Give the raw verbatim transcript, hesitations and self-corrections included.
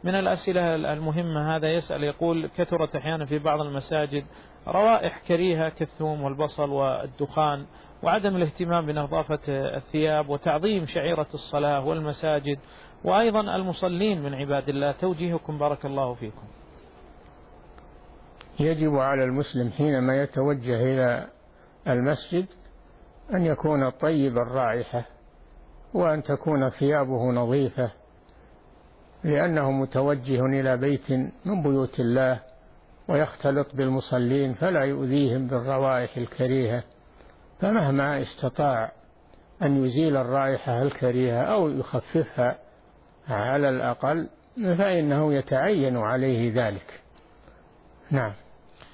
من الأسئلة المهمة هذا يسأل يقول: كثرت أحيانا في بعض المساجد روائح كريهة كالثوم والبصل والدخان، وعدم الاهتمام بنظافة الثياب وتعظيم شعيرة الصلاة والمساجد وأيضا المصلين من عباد الله، توجيهكم بارك الله فيكم. يجب على المسلم حينما يتوجه إلى المسجد أن يكون طيب الرائحة، وأن تكون ثيابه نظيفة، لأنه متوجه إلى بيت من بيوت الله ويختلط بالمصلين فلا يؤذيهم بالروائح الكريهة، فمهما استطاع أن يزيل الرائحة الكريهة أو يخففها على الأقل فإنه يتعين عليه ذلك. نعم.